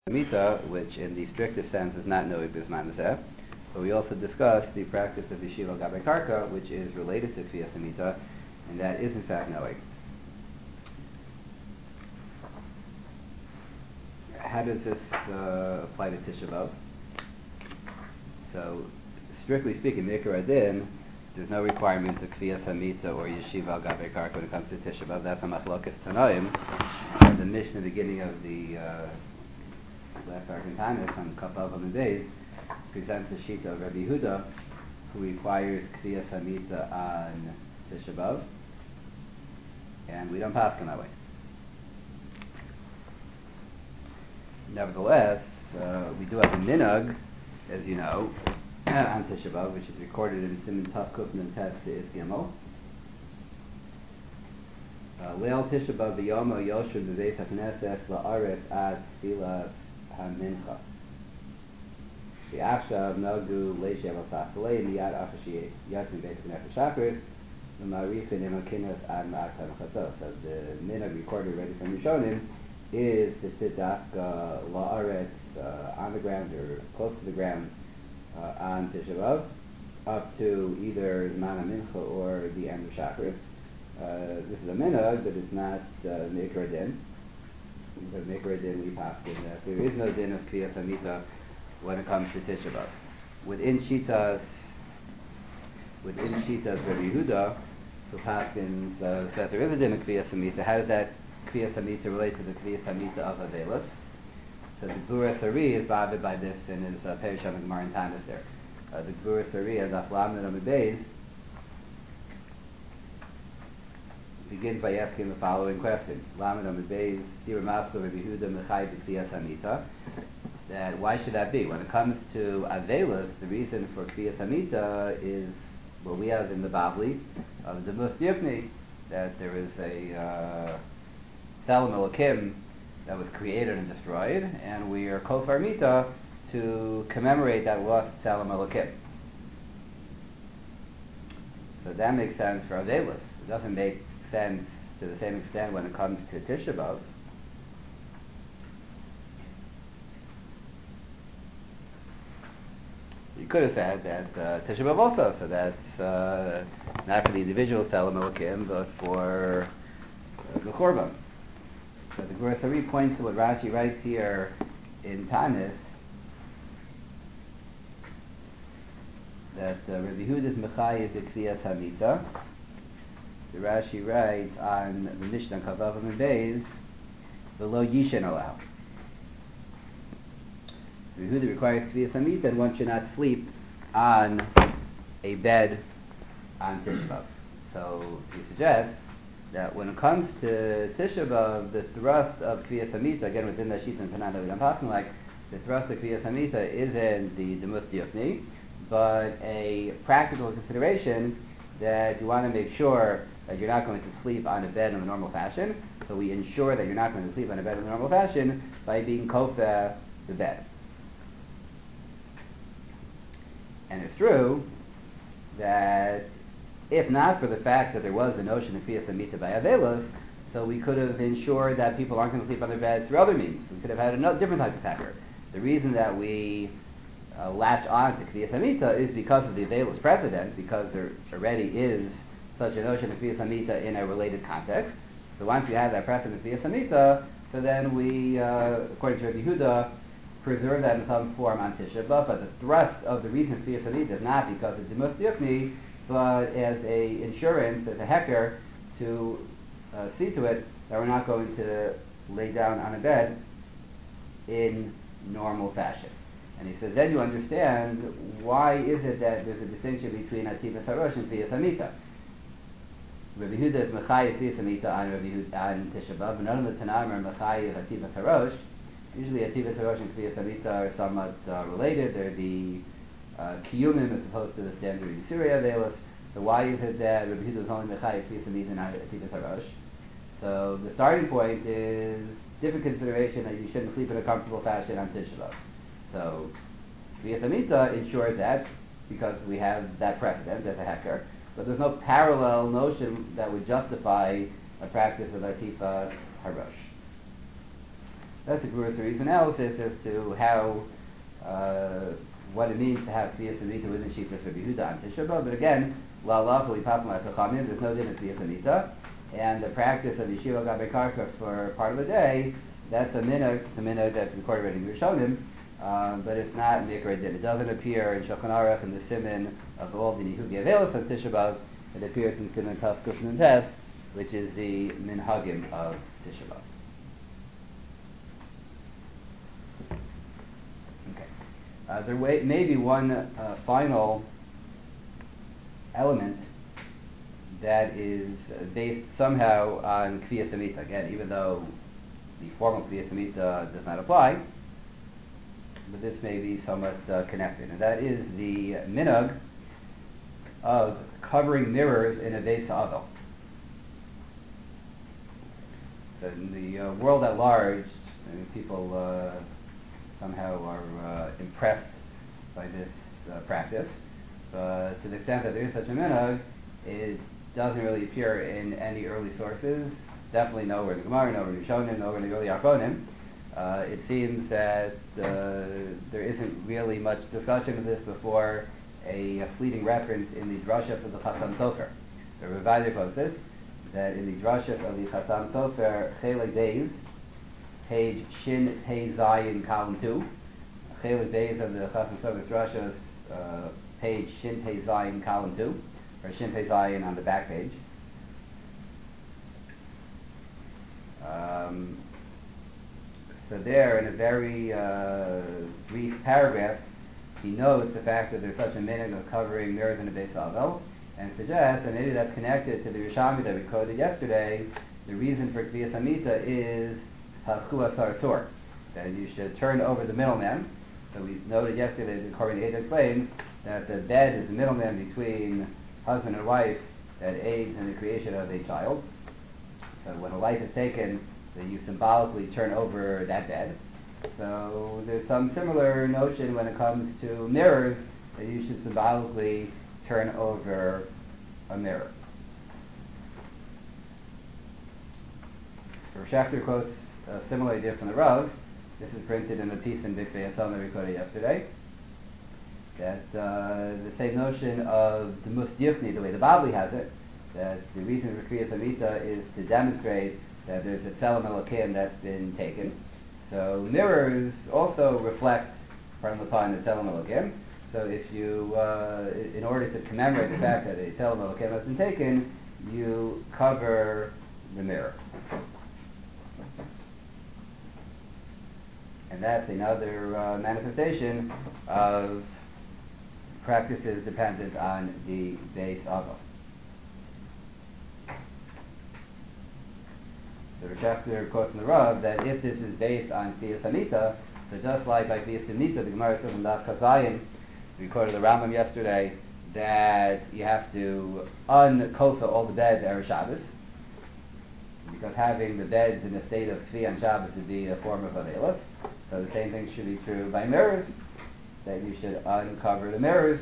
Mita, which in the strictest sense is not Noeg Bisman Zeh. But we also discussed the practice of Yeshiva Gabe Karka, which is related to Kfiyas Mita, and that is in fact Noeg. How does this apply to Tisha B'Av? So, strictly speaking, Mikra Adin, there's no requirement of Kfiyas Hamita or Yeshiva Gabe Karka when it comes to Tisha B'Av. That's a Machlokes Tanoim. The Mishnah in the beginning of the last Argentanis on Kapav and Beis presents the sheet of Rabbi Yehuda, who requires Kfiyas Hamita on Tisha B'Av, and we don't pass him that way. Nevertheless, we do have a minhag, as you know, on Tisha B'Av, which is recorded in Siman Tav Kuf Nun Tes Seif Gimel. Leil Tisha B'Av v'yomo yoshev b'beis hakneses la'aretz ad tfilas hamincha. V'achshav nagu leishev al tachtalei miyad after she yatz b'beis hakneses shachris v'marifin im hakinas ad ma'at ha'mechatos. So the minhag recorded already from Rishonim is to sit la'aretz on the ground or close to the ground on Tisha B'Av up to either the Mana Mincha or the end of Shachris. This is a minhag, but it's not Mikra Din. Because Mikra Din we pass in that there is no din of Kfiyas Hamita when it comes to Tisha B'Av. Within Shitas Rabbi Yehuda, who Paskins says there is a din of Kfiyas Hamita. How does that Kfiyas Hamita relate to the Kfiyas Hamita of Avelis? So the Gvura Sari is bothered by this in his Perish on the Gemara in Tanis there. The Gvura Sari, as Aflam and Beis, begins by asking the following question: Lamed Amid Beis, Dira Mafka Rabbi Yehuda Mechai B'Kfiyas Hamita. That why should that be? When it comes to Avelis, the reason for Kfiyas Hamita is what we have in the Bavli of the Musdiyukni, that there is a Tzelem Elokim that was created and destroyed, and we are Kofar Mita to commemorate that lost Tzelem Elokim. So that makes sense for Avelis. It doesn't make sense to the same extent when it comes to Tisha B'Av. You could have said that Tisha B'Av also, so that's not for the individual Tzelem Elokim, but for the Korban. So the Gvura Sari points to what Rashi writes here in Tanis, that Rabbi Yehuda's Mechai is the Kfiyas Hamita. The Rashi writes on the Mishnah Kavav and Beis, below Yishen allow. Rabbi Yehuda requires Kfiyas Hamita, and one should not sleep on a bed on Tisha B'Av. So he suggests that when it comes to Tisha B'Av, the thrust of Kfiyas Hamita, again within the Shita and Tanan that we don't pass like, the thrust of Kfiyas Hamita isn't the Demus Diofni, but a practical consideration that you want to make sure that you're not going to sleep on a bed in the normal fashion. So we ensure that you're not going to sleep on a bed in the normal fashion by being kofeh the bed. And it's true that if not for the fact that there was the notion of Kfiyas Hamita by Avelos, so we could have ensured that people aren't going to sleep on their beds through other means. We could have had a different type of hacker. The reason that we latch on to Kfiyas Hamita is because of the Avelos precedent, because there already is such a notion of Kfiyas Hamita in a related context. So once we have that precedent of Kfiyas Hamita, so then we, according to Rabbi Yehuda, preserve that in some form on Tisha B'Av. But the thrust of the reason of Kfiyas Hamita is not because of Demus Yukni, but as a insurance, as a hecker, to see to it that we're not going to lay down on a bed in normal fashion. And he says, then you understand why is it that there's a distinction between Ativas Harosh and Kfiyas Hamita. Rabbi Yehuda is Mechai Kfiyas Hamita on Tisha B'Av, and none of the Tanam are Mechai of Ativas Harosh. Usually Ativas Harosh and Kfiyas Hamita are somewhat related. They're the Kiyumim as opposed to the standard Yisuria Avelis. So why is it that Rabbi Yehuda is only Mechai Kfiyas Hamita and not Ativas Harosh? So the starting point is different consideration that you shouldn't sleep in a comfortable fashion on Tisha B'Av. So Kfiyas Hamita ensures that because we have that precedent as a hecker, but there's no parallel notion that would justify a practice of Atifas Harosh. That's a Gemara Series analysis as to how what it means to have Tviyas Amita within Shita for Yehuda on Tisha B'Av. But again, La Lachali Papma Chachamim, there's no din of Tviyas Amita. And the practice of Yeshiva Gabe Karka for part of the day, that's a minhag that's recorded already in Rishonim, but it's not Mikra Din. It doesn't appear in Shulchan Aruch in the Siman of all the Nihugi Avelis on Tisha B'Av. It appears in Siman Taf Kuf Nun Tes, which is the minhagim of Tisha B'Av. Okay. There may be one final element that is based somehow on Kviyas Amita. Again, even though the formal Kviyas Amita does not apply, but this may be somewhat connected. And that is the minhag of covering mirrors in a Beis Ha'avel. So in the world at large, people somehow are impressed by this practice. To the extent that there is such a minhag, it doesn't really appear in any early sources. Definitely nowhere in the Gemara, nowhere in Rishonim, nowhere in the early Achronim. It seems that there isn't really much discussion of this before a fleeting reference in the Drasha of the Chassam Sofer. The Ravadia quotes this, that in the Drasha of the Chassam Sofer, Chelek Beis, page Shin Pei Zayin, column 2. Chelek Beis of the Chassam Sofer Drashos, page Shin Pei Zayin, column 2. Or Shin Pei Zayin on the back page. So there, in a very brief paragraph, he notes the fact that there's such a minhag of covering mirrors in a Beis Ha'avel, and suggests that maybe that's connected to the Yerushalmi that we quoted yesterday. The reason for Kviyas Amita is Hachua Sarsur, that you should turn over the middleman. So we noted yesterday that Korban Eid explains that the bed is the middleman between husband and wife that aids in the creation of a child. So when a life is taken, that you symbolically turn over that bed. So there's some similar notion when it comes to mirrors, that you should symbolically turn over a mirror. Rav Schachter quotes a similar idea from the Rav. This is printed in the piece in Bikvei Yasom that we quoted yesterday. That the same notion of the Musdifni, the way the Babli has it, that the reason for Kriyas Amita is to demonstrate that there's a Tzelem Elokim that's been taken. So mirrors also reflect from upon the Tzelem Elokim. So if you, in order to commemorate the fact that a Tzelem Elokim has been taken, you cover the mirror. And that's another manifestation of practices dependent on the Beis Ha'avel. The Rishafter quotes from the Rav that if this is based on Kviyas Amita, so just like by Kviyas Amita, the Gemara says in Daf Kazayim, we quoted the Rambam yesterday, that you have to unkofa all the beds Erev Shabbos, because having the beds in a state of Kfi on Shabbos would be a form of Avelis. So the same thing should be true by mirrors, that you should uncover the mirrors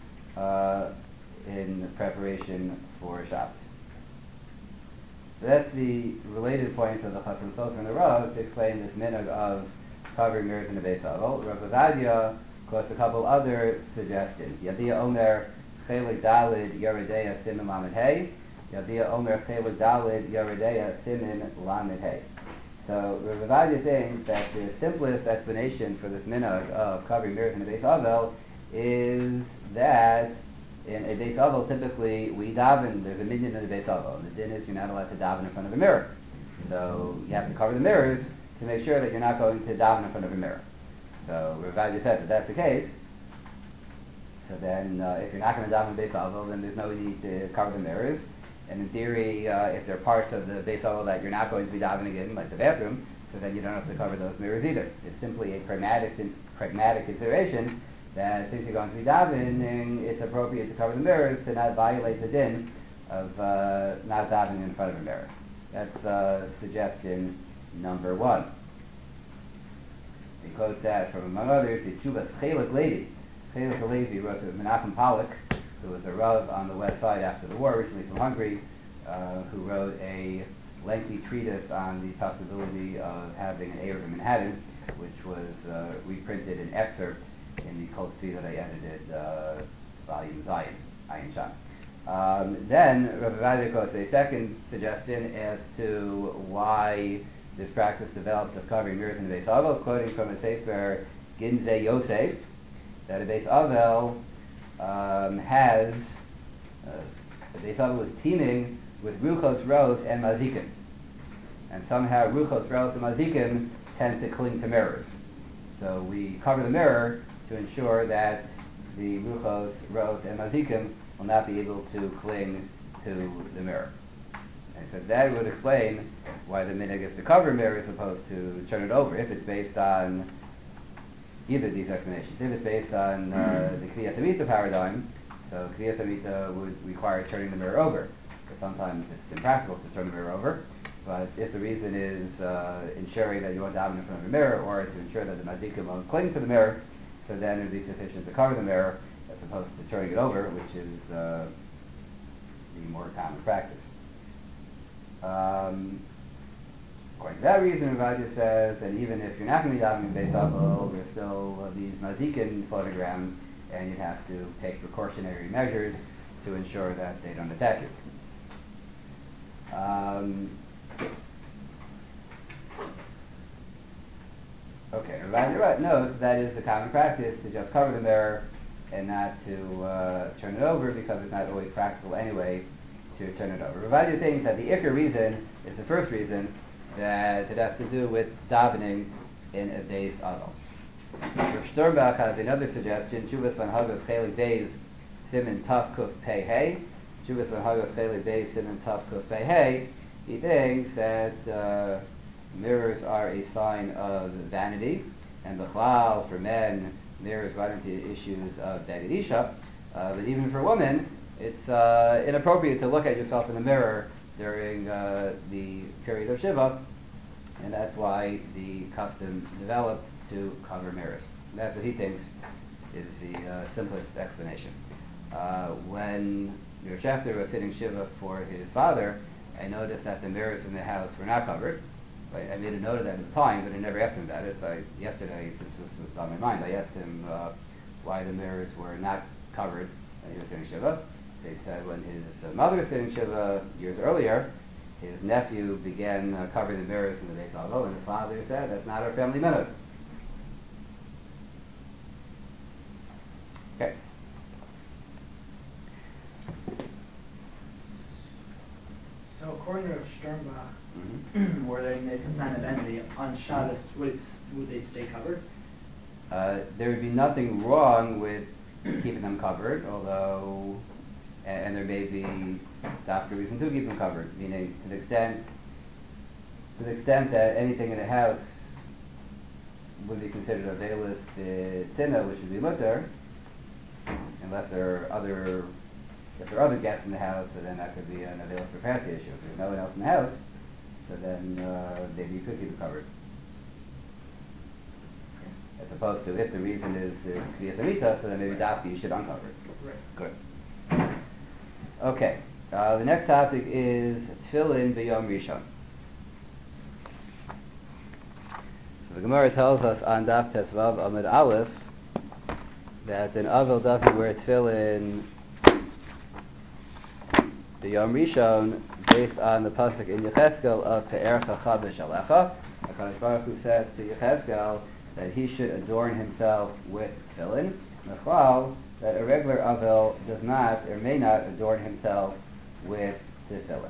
in preparation for Shabbos. So that's the related point of the Chassam Sofer and the Rav to explain this minhag of covering mirrors in the Beis Ha'avel. Rav Avadia quotes a couple other suggestions. Yadia Omer Chelik Dalid Yeredeya Simin Lamed Hey. Yadia Omer Chelik Dalid Yeredeya Simin Lamed Hey. So Rav Avadia thinks that the simplest explanation for this minhag of covering mirrors in the Beis Ha'avel is that in a Beis Ha'avel, typically we daven, there's a minyan in the Beis Ha'avel, and the din is you're not allowed to daven in front of a mirror. So you have to cover the mirrors to make sure that you're not going to daven in front of a mirror. So Rav Avadia said that that's the case. So then if you're not going to daven in Beis Ha'avel, then there's no need to cover the mirrors. And in theory, if there are parts of the Beis Ha'avel that you're not going to be davening in, like the bathroom, so then you don't have to cover those mirrors either. It's simply a pragmatic consideration that since you're going to be davening, it's appropriate to cover the mirrors to not violate the din of not davening in front of a mirror. That's suggestion number one. He quotes that from, among others, the Chuvas Chelek Levi. Chelek Levi wrote to Menachem Pollack, who was a Rav on the west side after the war, originally from Hungary, who wrote a lengthy treatise on the possibility of having an Erev in Manhattan, which was reprinted in excerpts in the Kol Tzvi that I edited, volume Zion, Ayin Sham. Then Rabbi Vadia goes to a second suggestion as to why this practice developed of covering mirrors in the Beis Avel, quoting from a Sefer Ginzei Yosef, that a Beis Avel has the Beis Avel is teeming with Ruchos, Ros, and Mazikim, and somehow Ruchos, Ros, and Mazikim tend to cling to mirrors. So we cover the mirror to ensure that the Ruchos, Ros, and Mazikim will not be able to cling to the mirror. And so that would explain why the minhag is to cover a mirror as opposed to turn it over, if it's based on either of these explanations. If it's based on the Kriyas Amita paradigm, so Kriyas Amita would require turning the mirror over, because sometimes it's impractical to turn the mirror over. But if the reason is ensuring that you want to daven in front of a mirror, or to ensure that the mazikim won't cling to the mirror, so then it would be sufficient to cover the mirror as opposed to turning it over, which is the more common practice. According to that reason, Ravadia says that even if you're not going to be davening Beis Avel, there's still these mazikim floating around, and you have to take precautionary measures to ensure that they don't attack you. Okay, Ravadia notes that is the common practice to just cover the mirror and not to turn it over, because it's not always practical anyway to turn it over. Ravadia thinks that the ikar reason is the first reason, that it has to do with davening in a Beis Avel. Rav Sternbach has another suggestion, Shuvas Van Hagos Chelik Beis Siman Tav Kuf Pei Hey. Shuvas Van Hagos Chelik Beis Siman Tav Kuf Pei Hey. He thinks that mirrors are a sign of vanity, and b'chlal, for men, mirrors run into issues of Beged Isha, but even for women, it's inappropriate to look at yourself in the mirror during the period of Shiva, and that's why the custom developed to cover mirrors. And that's what he thinks is the simplest explanation. When your Shefter was sitting Shiva for his father, I noticed that the mirrors in the house were not covered. I made a note of that at the time, but I never asked him about it. So yesterday, since this was on my mind, I asked him why the mirrors were not covered when he was sitting Shiva. They said when his mother was sitting Shiva years earlier, his nephew began covering the mirrors in the Beis Avel, and his father said, that's not our family minhag. Okay. So according to Sternbach, where it's a sign of envy, on Shabbos, would they stay covered? There would be nothing wrong with keeping them covered, although, and there may be doctor reason to keep them covered, meaning to the extent that anything in a house would be considered a veilus tzina, which would be mutter, unless there are other guests in the house, so then that could be an veilus propriety issue. If there's no one else in the house, so then maybe you could keep it covered. As opposed to, if the reason is Kriyas Amita, so then maybe dafka you should uncover it. Right. Good. Okay. The next topic is Tefillin B'Yom Rishon. So the Gemara tells us on Daf Tesvav Amud Aleph that an Avel doesn't wear Tefillin B'Yom Rishon based on the pasuk in Yechezkel of Pe'ercha Chabesh Alecha. HaKadosh Baruch Hu says to Yechezkel that he should adorn himself with tefillin. Mechal, that a regular Avel does not or may not adorn himself with tefillin.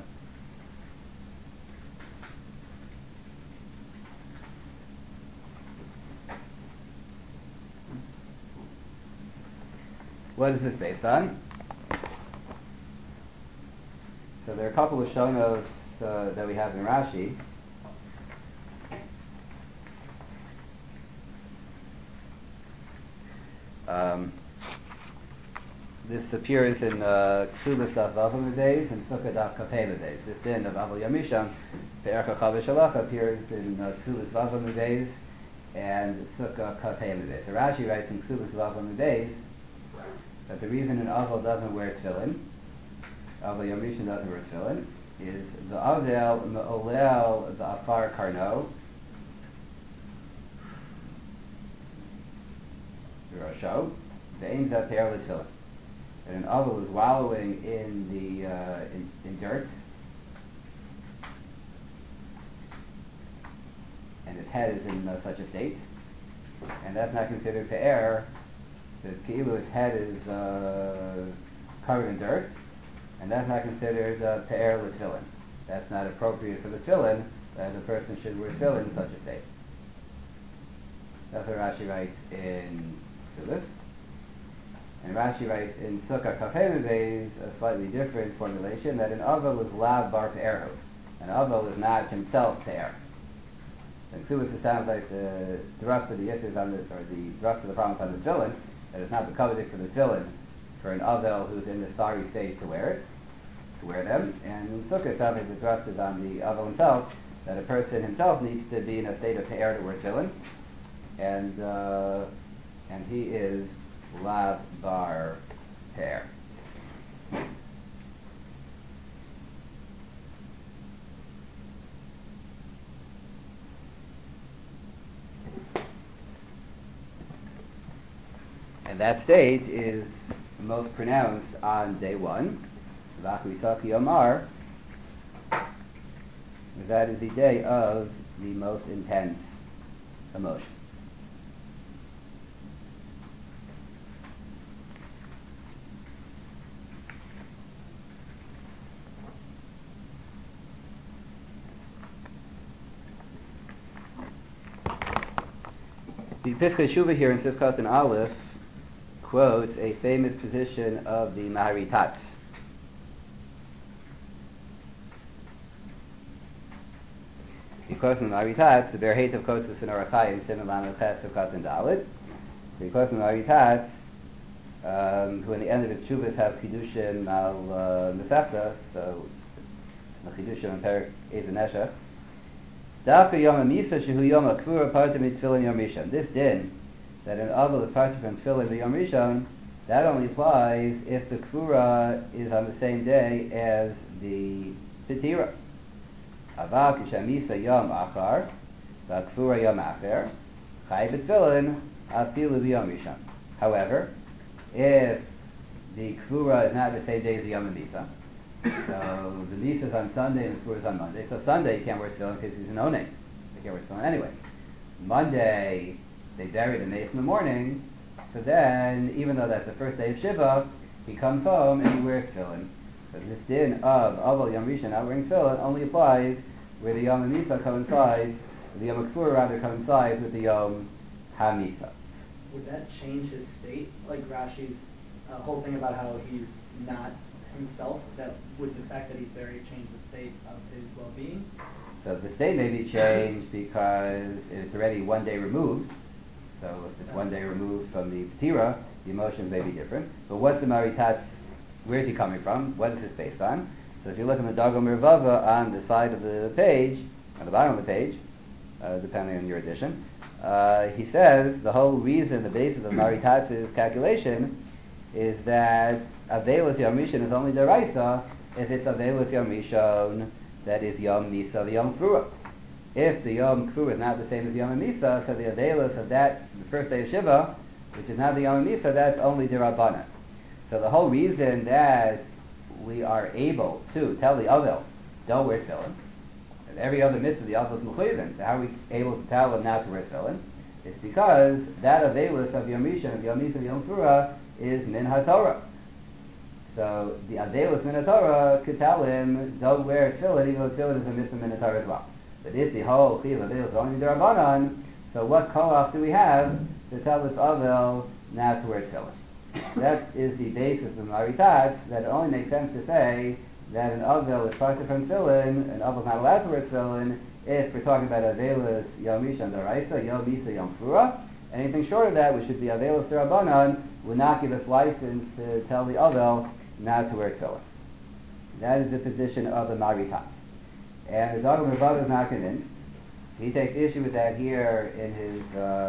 What is this based on? So there are a couple of shonos that we have in Rashi. This appears in Ksubas Daf Vav Days and Sukkah Daf Kafei Days. This din of Aval Yom Rishon, Pe'ercha Chavesh Alecha, appears in Ksubas Vav Days and Sukkah Kafei Days. So Rashi writes in Ksubas Vav Days that the reason an Aval doesn't wear tefillin, Aval Yom Rishon doesn't wear tefillin, is the Avel Me'olel the Afar Karno Rosho the Ein Zeh Pe'er L'Tefillin. And an Avel is wallowing in the in dirt, and his head is in such a state, and that's not considered Pe'er. Because Ki'ilu, his head is covered in dirt, and that's not considered Pe'er L'Tefillin. That's not appropriate for the tefillin, that the person should wear tefillin in such a state. That's what Rashi writes in Silas. And Rashi writes in Sukkah Kafei Beis a slightly different formulation, that an Avel is Lav Bar Pe'erhu. An Avel is not himself Pe'er. In Silas it sounds like the thrust of the issues on this, or the thrust of the promise on the tefillin, that it's not the coveting for the tefillin for an Avel who's in the sorry state to wear them. And in Sukkah it sounds like the thrust is on the Avel himself, that a person himself needs to be in a state of Pe'er to wear tefillin. And he is Lav Bar Pe'er. And that state is most pronounced on day one. V'achrisaki Yomar. That is the day of the most intense emotion. The Pischei Shuvah here in Sivkot and Aleph quotes a famous position of the Maharitatz. He quotes in the Maharitatz, the Berheit of Kotzes in Orachayim, Siman Lamed Ches Sivkot and Dalet. So he quotes in the Maharitatz, who in the end of his Shuvahs have Chidushim al Mesechta, so the Chidushim and Perik Ezer Neshech. Dafka Yom HaMisa Shehu Yom HaKvura Parta Mitzvillin Yom Rishon. This din, that an Avel is parta from Tefillin the Yom Rishon, that only applies if the Kvura is on the same day as the Petira. Aval Kishamisa Yom Achar, the Kvura Yom Acher, Chai B'Tefillin Afilu Yom Rishon. However, if the Kvura is not the same day as the Yom HaMisa, so the Misa is on Sunday and the Kvura is on Monday. So Sunday you can't wear tefillin because he's an Oneg. You can't wear tefillin anyway. Monday they bury the mace in the morning. So then, even though that's the first day of Shiva, he comes home and he wears tefillin. So this din of Aval Yom Rishon not wearing tefillin only applies where the Yom HaMisa coincides, the Yom HaKvura rather coincides with the Yom HaMisa. Would that change his state? Like Rashi's whole thing about how he's not himself, that would the fact that he's buried change the state of his well-being? So the state may be changed because it's already one day removed. So if it's one day removed from the Petira, the emotions may be different. But what's the Maharitatz, where is he coming from? What is this based on? So if you look in the Dargo Mervava on the side of the page, on the bottom of the page, depending on your edition, he says the whole reason, the basis of Maharitatz's calculation is that Avelos Yom Rishon is only Deraisa if it's Avelos Yom Rishon that is Yom Misa, the Yom Kvura. If the Yom Kvura is not the same as Yom Misa, so the Avelos of that, the first day of Shiva, which is not the Yom Misa, that's only Derabanan. So the whole reason that we are able to tell the Avel, don't wear tefillin, and every other mitzvah the Avel is Mechuyevin, so how are we able to tell them not to wear tefillin? It's because that Avelos of Yom Rishon, of Yom Misa, of Yom Kvura, is Min HaTorah. So the Avelos Min HaTorah could tell him, don't wear tefillin, even though tefillin is a mitzvah Min HaTorah as well. But if the whole Chiv Avelos is only Derabanan, so what koach do we have to tell this Avel not to wear tefillin? That is the basis of Maharitatz, that it only makes sense to say that an Avel is parted from tefillin, an Avel is not allowed to wear tefillin, if we're talking about Avelos Yom Rishon Daraisa, Yom Misa, Yom Kvura. Anything short of that, which should be Avelos Derabanan, would not give us license to tell the Avel not to wear tefillin. That is the position of the Maharitatz. And the Dargo Mervava is not convinced. He takes issue with that here in his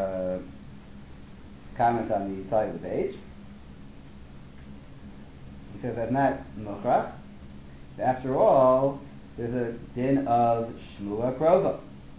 comment on the side of the page. He says that's not Mochrach. After all, there's a din of Shmua Krova.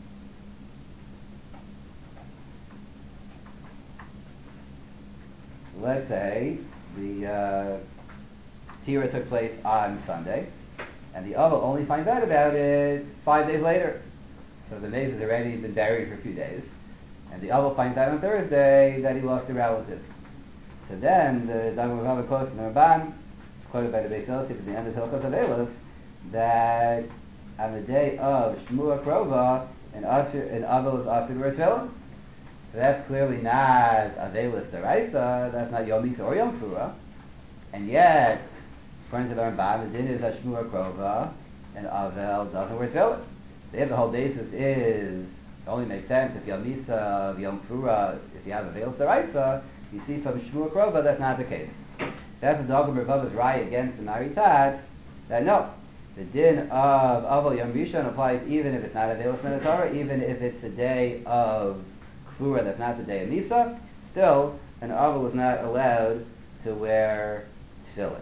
Let's say the Tira took place on Sunday, and the Aval only finds out about it 5 days later. So the maze has already been buried for a few days, and the Aval finds out on Thursday that he lost a relative. So then the Dagmar Rava quotes in the Ramban, quoted by the Beis Yosef at the end of Hilchos Avelos, that on the day of Shmua Krova, an Aval is Asur to wear tefillin. So that's clearly not Avelis Daraisa, that's not Yom Misa or Yom Kfura. And yet, according to the Ramban, the din is that Shmua Krova, and Avel doesn't wear tefillin. The whole basis is, it only makes sense if Yom Misa, Yom Kfura, if you have Avelis Daraisa, you see from Shmua Krova that's not the case. That's the Dogam Rava's right against the Maritats, that no, the din of Aval Yom Rishon applies even if it's not Avelis Torah, even if it's the day of Kfura that's not the day of Misa, still, an Aval is not allowed to wear tefillin.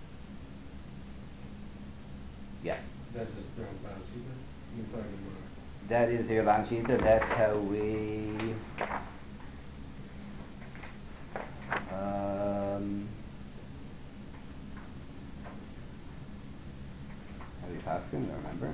Yeah. That's just throwing Ban Shita? You're talking about... That is the Rabban Shita, that's how we... how do you pass him? I don't remember.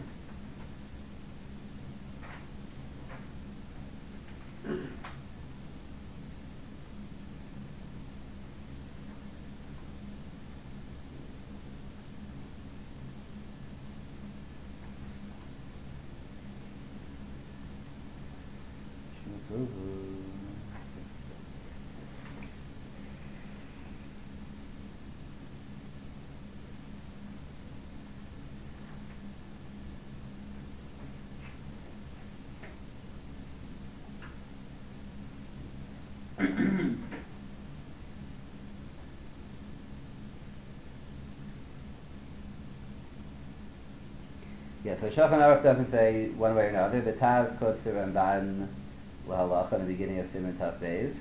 Yeah, so Shulchan Aruch doesn't say one way or another. The Taz quotes the Ramban L'Halacha in the beginning of Siman Tav Beis.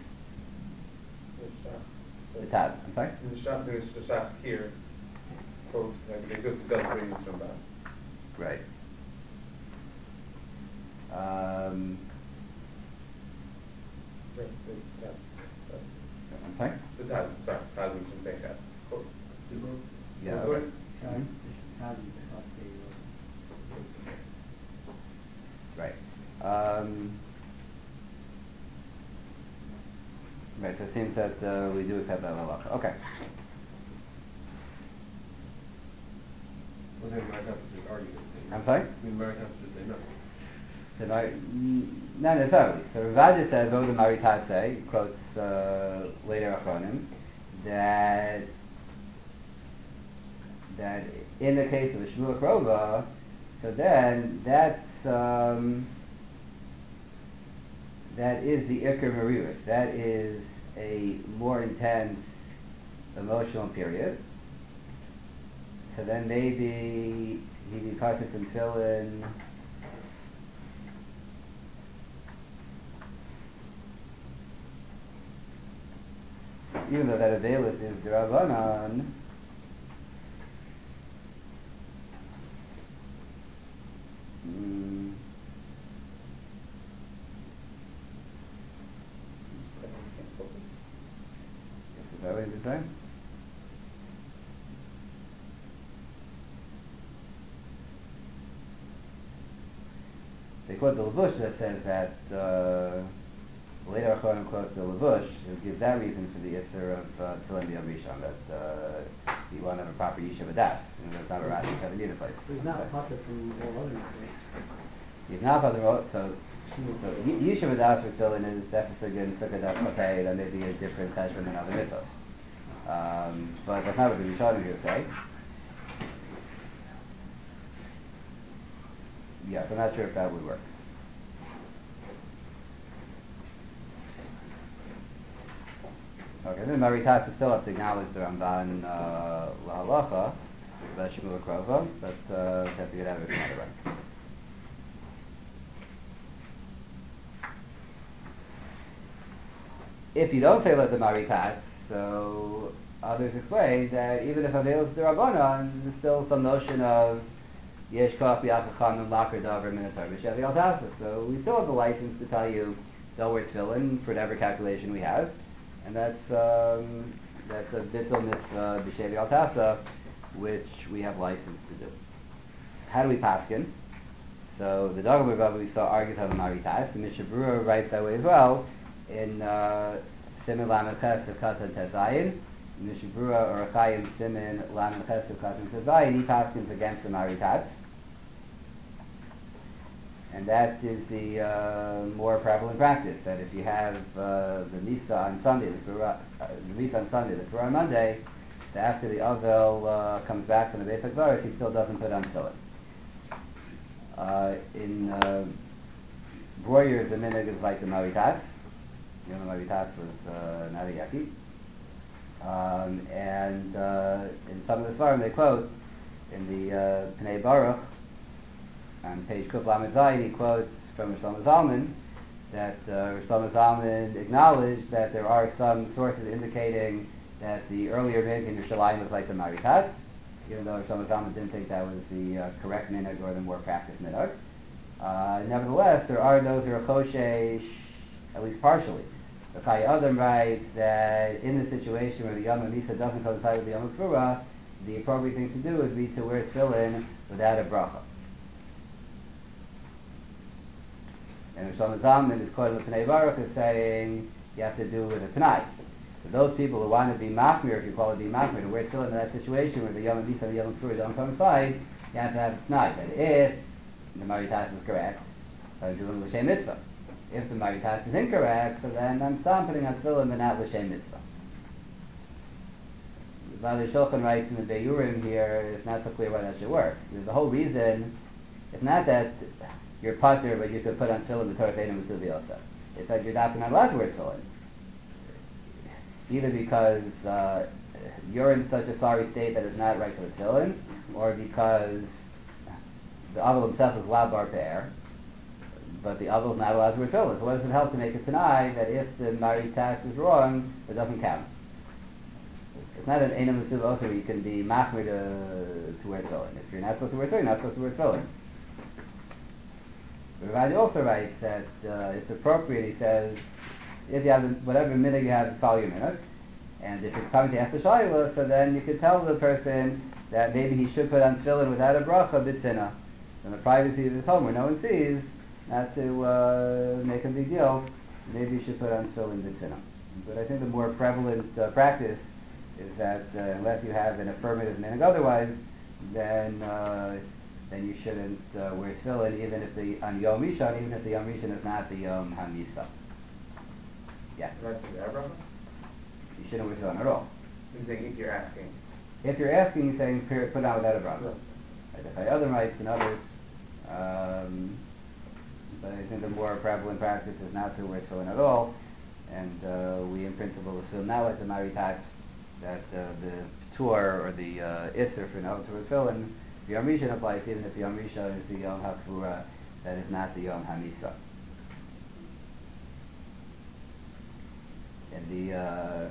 The Taz, I'm sorry? In the Shach here, quote, like they go to Gal Praise Ramban. Right. I'm sorry? The Taz, sorry, Taz and some thing that quotes. Yeah, okay. okay. Mm-hmm. Right. Right, so it seems that we do accept that halacha. Okay. Well, then Maritas just argument. I'm sorry? I mean, Maritas just say no. Not necessarily. So Ravaja says, "Oh, the Maritat say," quotes later Achronim, that in the case of a Shmua Krova, so then that is the Iker Marius. That is a more intense emotional period. So then maybe he'd be cautious and fill in. Even though that Avelis is D'Rabbanan, is that what you're saying? They quote the Levush that says that later Achronim quotes the Levush, who gives that reason for the Isser of Tefillin B'Yom Rishon, that you want to have a proper Yishuv Adas, and that's not a Rashi have in either place. So he's not potter from all other matters. He's not potter from all, so Yishuv Adas for Tefillin is deficit against Sukkah Das Patei, that may be a different cheshbon than other mitzvahs. But that's not what the Rishonim here say. Yes, I'm not sure if that would work. Okay, then Maritas still have to acknowledge the Ramban L'Halacha, about Shmua Krova, but have to get out of it another way. If you don't say let the Maritas, others explain that even if Avelis D'Rabbanan, there's still some notion of Yesh Koch B'Yachachamim Lakar Davar Minatar B'Shevi Al Tasa. So we still have the license to tell you don't wear tefillin for whatever calculation we have, and that's a bittul mitzvah B'Shevi Al Tasa, which we have license to do. How do we paskin? So the Dagmar Baba we saw argues on the Maritas, and Mishnah Berurah writes that way as well in Simin Lamed Ches of Katan Tezayin. Mishnah Berurah or Achayim Simin Lamed Ches of Katan Tezayin, he paskins against the Maritas, and that is the more prevalent practice. That if you have the Misa on Sunday, the Misa on Sunday, the Torah on Monday, that after the Avel comes back from the Beis Hakvaros, he still doesn't put on tefillin. In Breuer, the minhag is like the Maritats. The Maritats was not a Yaki. And in some of the Svarim they quote, in the Pnei Baruch, on page Kuf Lamed Zayin, he quotes from Rosh Zalman that Rosh Zalman acknowledged that there are some sources indicating that the earlier minhag in Yerushalayim was like the Maritats, even though Rosh Zalman didn't think that was the correct minhag or the more practiced minhag. Nevertheless, there are those who are choshesh, at least partially. The Chai Adam writes that in the situation where the Yom HaMisa doesn't coincide with the Yom HaTfura, the appropriate thing to do would be to wear tefillin without a bracha. And Rosh Zalman is quoted in the Pnei Baruch as saying you have to do it with a Tanai. For those people who want to be machmir, if you call it being machmir, to wear tefillin in that situation where the Yom HaMisa and the Yom HaTfura don't coincide, you have to have a Tanai. That if the Maritas is correct, so do it l'shem mitzvah. If the Maritas is incorrect, so then I'm still putting on tefillin but not l'shem mitzvah. Vali Shulchan writes in the Beiurim here, it's not so clear why that should work. Because the whole reason, it's not that you're patur, but you could put on tefillin the Torah Teinim V'Suvi also. It's that you're not allowed to wear tefillin. Either because you're in such a sorry state that it's not right for the tefillin, or because the Avel himself is Lav Bar Pe'er, but the Avel is not allowed to wear tefillin. So what does it help to make it tonight that if the Maritas is wrong, it doesn't count? It's not an Einam V'Suv also where you can be machmir to wear tefillin. If you're not supposed to wear tefillin, you're not supposed to wear tefillin. Ravadi also writes that it's appropriate, he says, if you have whatever minhag you have, follow your minhag. And if it's coming to ask the shayla, so then you could tell the person that maybe he should put on tefillin without a bracha b'tzina. In the privacy of his home where no one sees, not to make a big deal, maybe you should put on tefillin b'tzina. But I think the more prevalent practice is that unless you have an affirmative minhag otherwise, then you shouldn't wear tefillin even if on Yom Rishon, even if the Yom Rishon is not the Yom HaMisa. Yeah. You shouldn't wear tefillin at all. You're saying if you're asking. If you're asking, you're saying put on without a bracha. Like the other rights and others. But I think the more prevalent practice is not to wear tefillin at all. And we in principle assume not like the Maritats that the tour or the Isser for not to wear tefillin, the Yom Rishon applies even if the Yom Rishon is the Yom HaTfura, that is not the Yom HaMisa. And the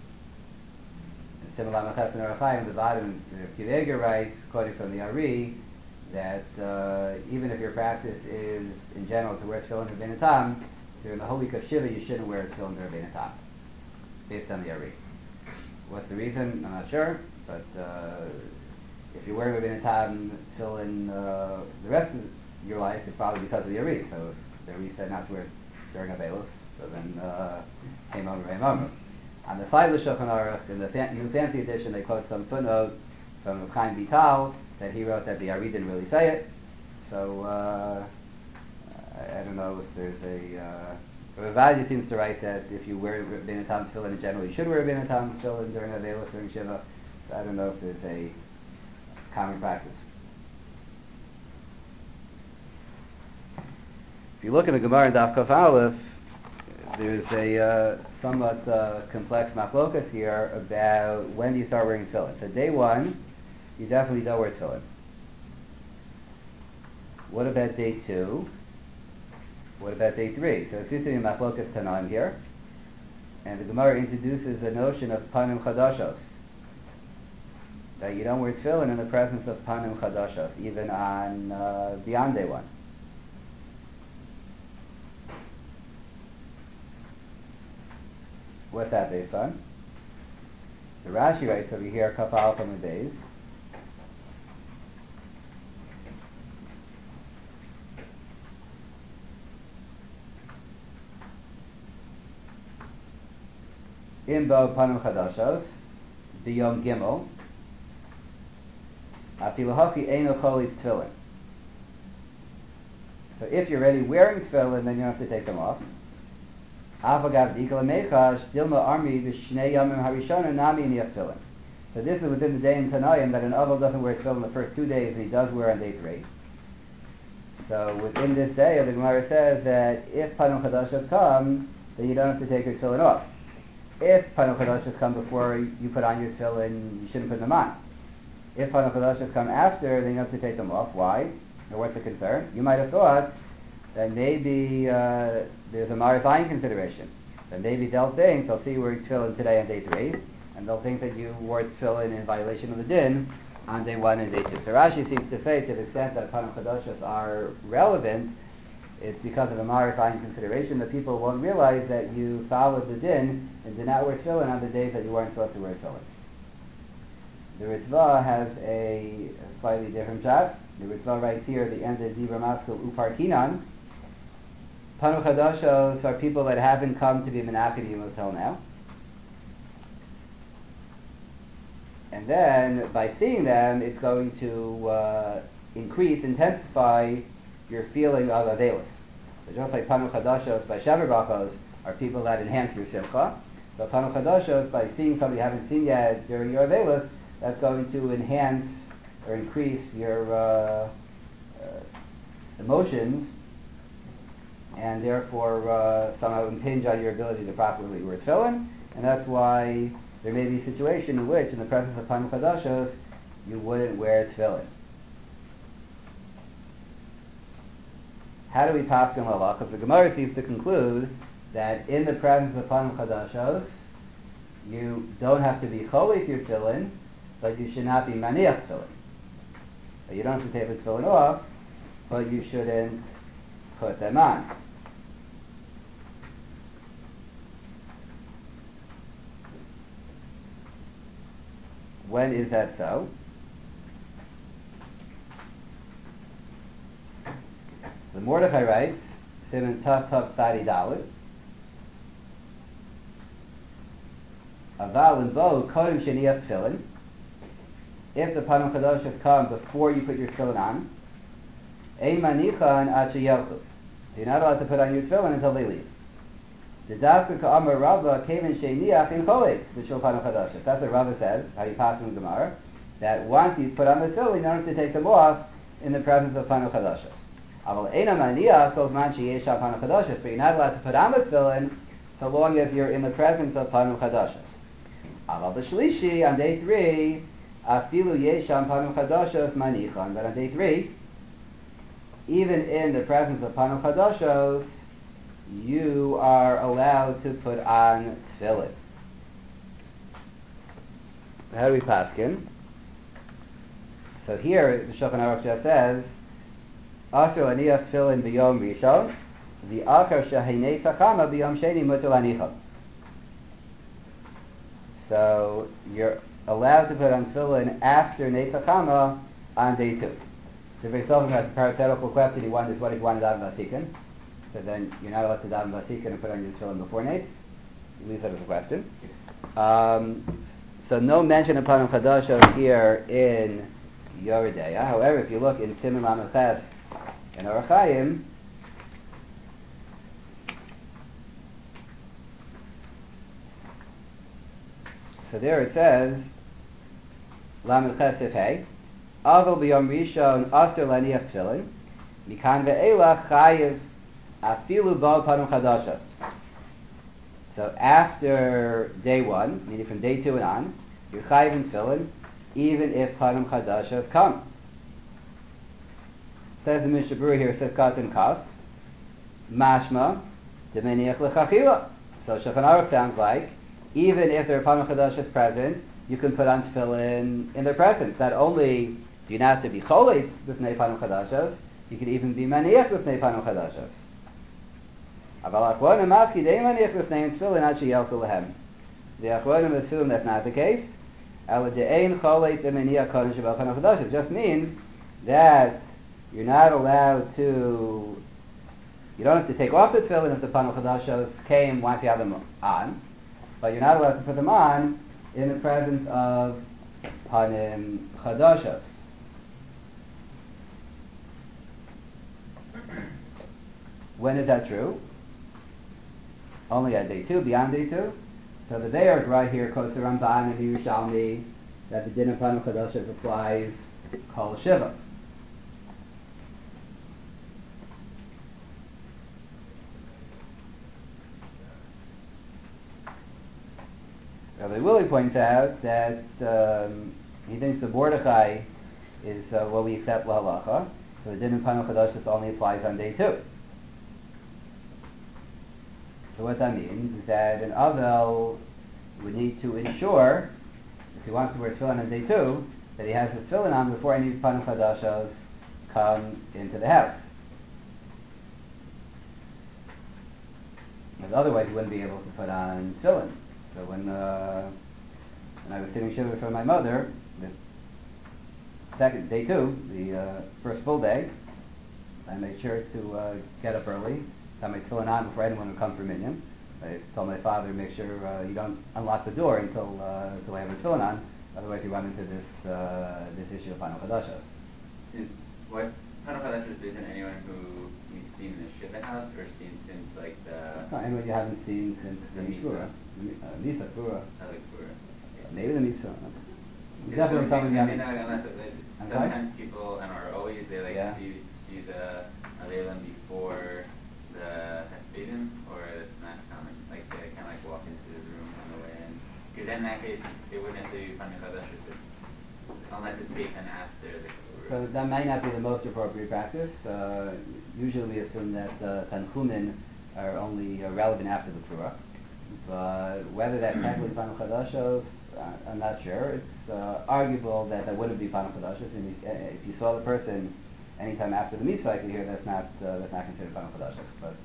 Siman Lamed Ches and Arachayim, the bottom, Rav Eger writes, quoting from the Ari, that even if your practice is in general to wear tefillin Rabbeinu Tam, during the whole week of Shiva you shouldn't wear tefillin Rabbeinu Tam, based on the Ari. What's the reason? I'm not sure, but if you're wearing Rabbeinu Tam tefillin the rest of your life, it's probably because of the Ari. So if the Ari said not to wear it during Avelos, so then came over. On the side of the Shulchan Aruch, in the new fancy edition, they quote some footnote from Reb Chaim Vital that he wrote that the Ari didn't really say it. So I don't know if there's a... Ravadi seems to write that if you wear Rabbeinu Tam tefillin in general, you should wear Rabbeinu Tam tefillin during Avelos, during Shiva. So I don't know if there's a common practice. If you look at the Gemara in Daf Kaf Aleph, there's a somewhat complex machlokas here about when do you start wearing tefillin. So day one, you definitely don't wear tefillin. What about day two? What about day three? So it seems to be a machlokas tanaim here, and the Gemara introduces the notion of panim chadashos. that you don't wear tefillin in the presence of panim chadashos, even on beyond day one. What's that based on? The Rashi writes over here, Kafal from the days. Imbo panim chadashos, biyom gimel, afilu haki eino cholis tefillin. So if you're already wearing tefillin, then you don't have to take them off. Avagav dikal mechash dilma armi v'shnei yamim harishona nami niyach tefillin. So this is within the day in Tanayim that an Aval doesn't wear tefillin the first 2 days, and he does wear on day 3. So within this day, the Gemara says that if panim chadashos come, then you don't have to take your tefillin off. If panim chadashos come before you put on your tefillin, you shouldn't put them on. If panim chadashos come after, then you have to take them off. Why? Or what's the concern? You might have thought that maybe there's a Marathayin consideration. That maybe they'll think, they'll see you wearing tefillin today on day 3, and they'll think that you wore tefillin in violation of the din on day 1 and day 2. So Rashi seems to say, to the extent that panim chadashos are relevant, it's because of a Marathayin consideration that people won't realize that you followed the din and did not wear tefillin on the days that you weren't supposed to wear tefillin. The Ritva has a slightly different shot. The Ritva writes here at the end of Dibra Maskil Uparkinan, panim chadashos are people that haven't come to be menachid until now. And then, by seeing them, it's going to intensify your feeling of Avelis. So just like panim chadashos by Shever Brachos are people that enhance your simcha, so panim chadashos, by seeing somebody you haven't seen yet during your Avelis, that's going to enhance or increase your emotions, and therefore somehow impinge on your ability to properly wear tefillin, and that's why there may be a situation in which, in the presence of panim chadashos, you wouldn't wear tefillin. How do we pass on halakha? Because the Gemara seems to conclude that in the presence of panim chadashos, you don't have to be chol with your tefillin, but you should not be maniach tefillin. You don't have to take the tefillin off, but you shouldn't put them on. When is that so? The Mordechai writes, Siman Tav Tav Tzadi Dalet, Aval and Bo Kodem Sheniach Tefillin. If the panim chadashos come before you put your tefillin on, Ein Manichan Ad Sheyelchu. So you're not allowed to put on your tefillin until they leave. The Dafka Ka'amar Rabba Kevin Sheniach in Choleis B'Shul Panim Chadashos. That's what Rabba says, how you pass in the Gemara, that once you put on the tefillin, you don't have to take them off in the presence of Panim Chadashos. Aval Ein Maniach Kol Zman Sheyesh Panim Chadashos. But you're not allowed to put on the tefillin so long as you're in the presence of Panim Chadashos. Aval B'Shlishi, on day 3, Afilu Yesham Panim Chadashos Manichan. But on day 3, even in the presence of panim chadashos, you are allowed to put on tefillin. How do we paskin? So here, the Shulchan Aruch just says, Asher laniach tefillin b'yom rishon, v'achar shehinei tzachama b'yom sheni mutar lanicham. So you're allowed to put on tefillin after Netzachama on day 2. So very seldom has a parenthetical question. He wonders what if you want to daven Vasikin. So then you're not allowed to daven Vasikin and put on your tefillin before Netz. He leaves that as a question. So no mention of Panim Chadashos here in Yoredeya. However, if you look in Siman Lamed Ches and Orach Chaim, so there it says, Lamed Ches Sif Hey, Aval b'yom rishon aser laniach tefillin, mikan ve'elach chayiv afilu bo panim chadashos. So after day 1, meaning from day 2 and on, you're chayiv in tefillin, even if panim chadashos come. Says the Mishnah Berurah here, says Katan Kaf, mashma demeniach lechachila. So Shulchan Aruch sounds like, even if there are panim chadashos present, you can put on tefillin in their presence. Not only do you not have to be choletz b'fnei panu chadashos, you can even be maniach b'fnei panu chadashos. אבל האחרונים מפקידים מניח בפניהם תפילין עד שילכו להם. The Achronim assume that's not the case. אלא דאין choletz imaniach kodesh shebal panu chadashos. It just means that you're not allowed to. You don't have to take off the tefillin if the panu chadashos came once you have them on, but you're not allowed to put them on in the presence of panim chadashos. When is that true? Only at day 2, beyond day 2. So the Bayard right here quotes the Ramban and the Yerushalmi that the din of Panu Chadashos applies Kol Shiva. Rabbi Willie points out that he thinks the Mordechai is what we accept l'halacha, so the din of Panu Chadashos only applies on day 2. So what that means is that an Avel would need to ensure, if he wants to wear tefillin on day 2, that he has his tefillin on before any Panu Chadashos come into the house. Because otherwise he wouldn't be able to put on tefillin. So when I was sitting shiva for my mother, the second, day 2, the first full day, I made sure to get up early, have my tefillin on before anyone would come for minyan. I told my father, make sure you don't unlock the door until I have my tefillin on, otherwise you run into this issue of Panu Chadashos. What Panu Chadashos isn't anyone who you've seen in the shiva house or seen since like the... It's not anyone you haven't seen since the Misa. Misa, Pura. Maybe the Misa. Definitely something you haven't... Sometimes people, or always, they see the Aleilem before the Hespedim, or it's not common. Like they kind of walk into the room on the way in. Because in that case, it wouldn't necessarily be Panu Chadashos unless it's taken after the Kura. So that might not be the most appropriate practice. Usually we assume that Tanchumin are only relevant after the Kura. But whether that's technically Panu Chadashos, I'm not sure. It's arguable that wouldn't be Panu Chadashos. And if you saw the person anytime after the meat cycle here, that's not considered Panu Chadashos. But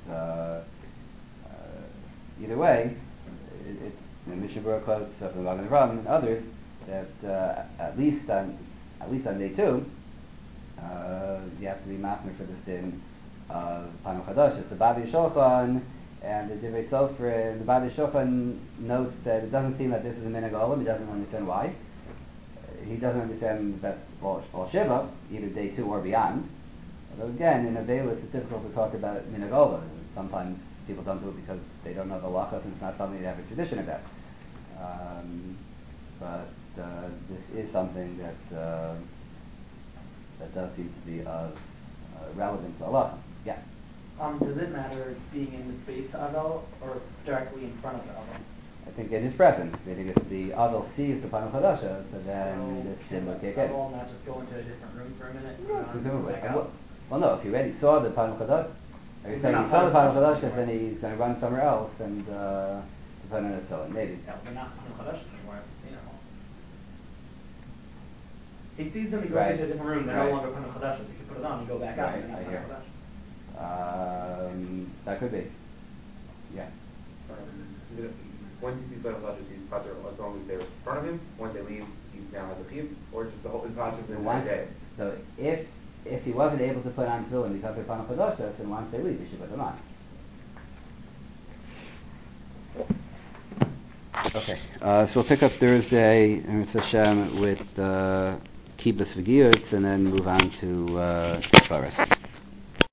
either way, it's Mishnah Berurah quotes from Magen Avraham and others that at least on day 2, you have to be machmir for the sin of Panu Chadashos. The Babi Shulchan and the Divrei Sofrim, the Babi Shulchan notes that it doesn't seem that this is a minhag olam. He doesn't understand why. He doesn't understand that all Shiva, either day 2 or beyond. Although again, in Avelis it's difficult to talk about minhag olam. Sometimes people don't do it because they don't know the halachos and it's not something they have a tradition about. But this is something that does seem to be of relevance to halacha. Yeah. Does it matter being in the base avel or directly in front of the avel? I think in his presence. I think if the avel sees the Panu Chadashos, so then the sin will kick in. Avel not just go into a different room for a minute? Yeah, presumably. Well, no, if he already saw the Panu Chadashos, are you saying he saw the Panu Chadashos, then he's going to run somewhere else and to put in a tefillin? Maybe. Yeah, they're not Panu Chadashos anymore. I've seen them all. He sees them, he goes into a different room, they're no longer Panu Chadashos. He can put it on and go back out. They're not Panu Chadashos. That could be. Yeah. Once he sees Panu Chadashos, he's patur as long as they're in front of him. Once they leave, he now has a chiv, or just the whole patur the entire day. So if he wasn't able to put on tefillin because they're Panu Chadashos, then once they leave, he should put them on. Okay, so we'll pick up Thursday, and Hashem, with Kibbutz V'Giyutz, and then move on to Tiferes.